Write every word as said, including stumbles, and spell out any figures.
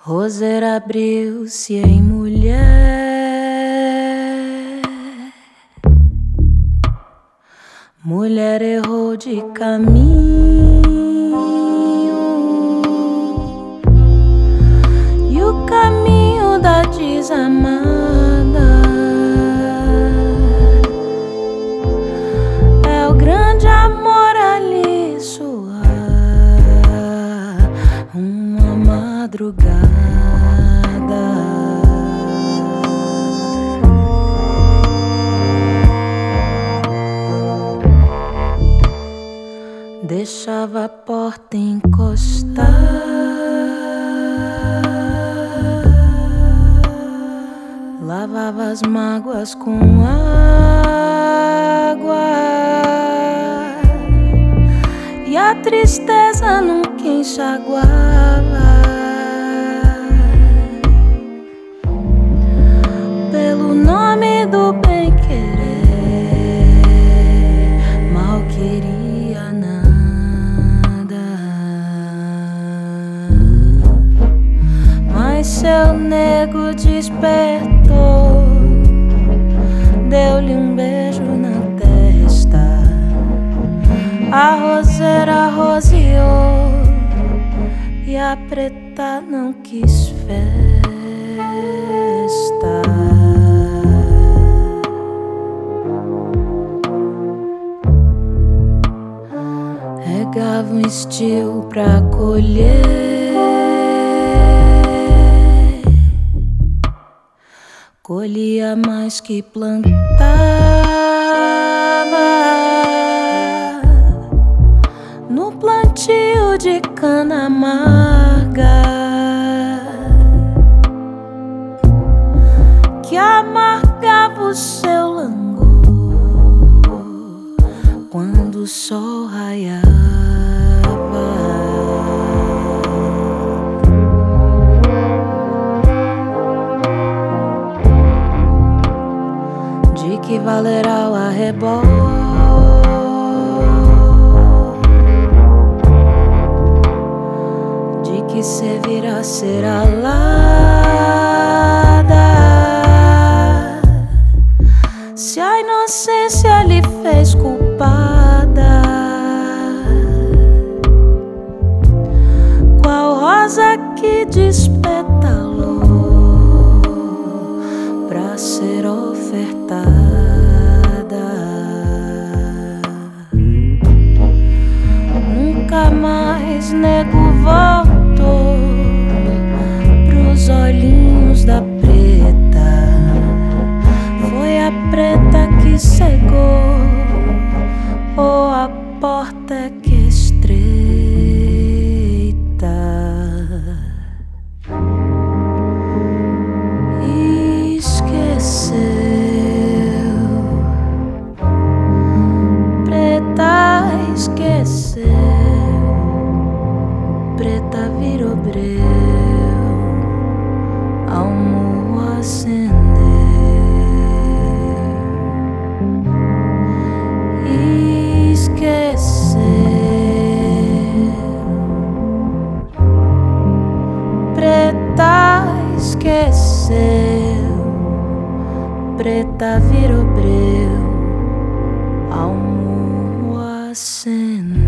Roseira abriu-se em mulher, mulher errou de caminho, e o caminho da desamada é o grande amor ali soar uma madrugada. Deixava a porta encostar, lavava as mágoas com água, e a tristeza nunca enxaguava. Pelo nome do bem-querer, mal queria nada, mas seu nego despertou, deu-lhe um beijo na testa, a roseira roseou e a preta não quis festa. Regava um estio pra colher, colhia mais que plantava, no plantio de cana amarga, que amargava o seu langor quando o sol raiava. De que valerá o arrebol? De que servirá ser alada, se a inocência lhe fez culpada? Qual rosa que despetalou pra ser ofertada? Nunca mais nego voltou pros olhinhos da preta, foi a preta que cegou, ou a porta é que é estreita. Esqueceu, preta esqueceu, preta virou breu ao morro acendeu. Esqueceu, preta esqueceu, preta virou breu ao morro acendeu.